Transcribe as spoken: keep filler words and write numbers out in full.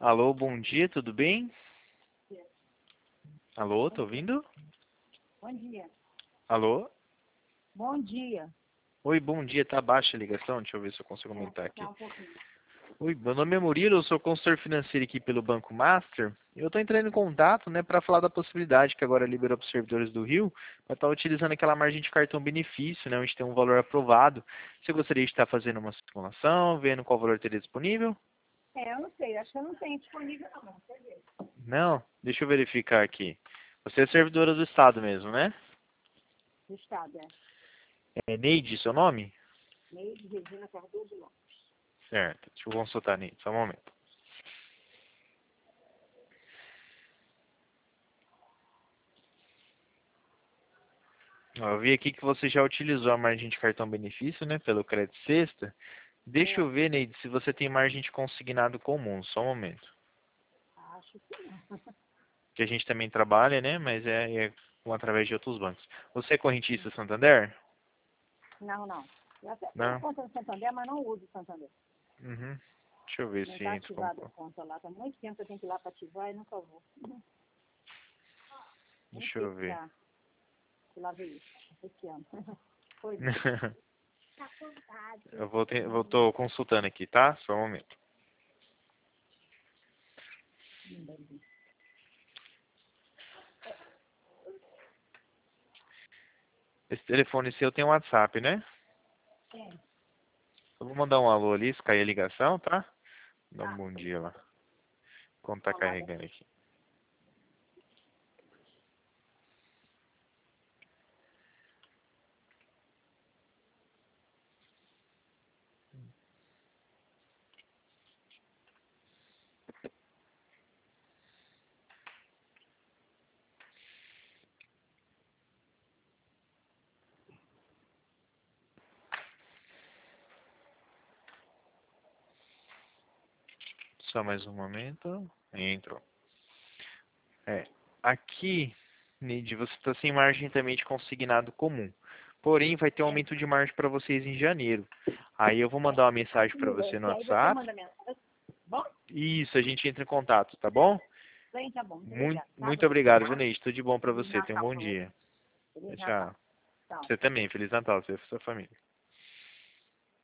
Alô, bom dia, tudo bem? Alô, tá ouvindo? Bom dia. Alô? Bom dia. Oi, bom dia, tá baixa a ligação? Deixa eu ver se eu consigo aumentar aqui. Tá um pouquinho. Oi, meu nome é Murilo, eu sou consultor financeiro aqui pelo Banco Master. Eu estou entrando em contato, né, para falar da possibilidade que agora liberou para os servidores do Rio, para estar utilizando aquela margem de cartão benefício, né, onde tem um valor aprovado. Você gostaria de estar fazendo uma simulação, vendo qual valor teria disponível? É, eu não sei, acho que eu não tenho disponível não, não sei ver. Não? Deixa eu verificar aqui. Você é servidora do Estado mesmo, né? Do estado, é. É Neide, seu nome? Neide Regina Cardoso Lopes. Certo, deixa eu consultar, Neide, só um momento. Ó, eu vi aqui que você já utilizou a margem de cartão benefício, né, pelo crédito sexta. Deixa É, eu ver, Neide, se você tem margem de consignado comum, só um momento. acho que não. Que a gente também trabalha, né, mas é, é com- através de outros bancos. Você é correntista Santander? Não, não. Eu até tenho Não? conta no Santander, mas não uso o Santander. Uhum. Deixa eu ver Não se está entra como... ativada a conta lá. Tá muito tempo que eu tenho que ir lá para ativar e nunca vou. Uhum. Nem Deixa sei eu se ver. tá. Fui lá ver isso. Esse ano. Pois é. Tá contado. Eu vou ter, vou, tô consultando aqui, tá? Só um momento. Esse telefone seu tem um WhatsApp, né? É. Eu vou mandar um alô ali, se cair a ligação, tá? Dá um Tá. bom dia lá. Quando tá Falada. carregando aqui. Só mais um momento. Entrou. É. Aqui, Neide, você está sem margem também de consignado comum. Porém, vai ter um É. aumento de margem para vocês em janeiro. Aí eu vou mandar uma mensagem para você no E aí você WhatsApp. manda mensagem. Bom? Isso, a gente entra em contato, tá bom? Bem, tá bom. Muito Muito, obrigada. Tá? muito obrigado, viu, Neide? Tudo de bom para Feliz você. Tenha um Natal bom pra você. dia. Feliz Natal. Tchau. Tchau. Você também. Feliz Natal, você e sua família.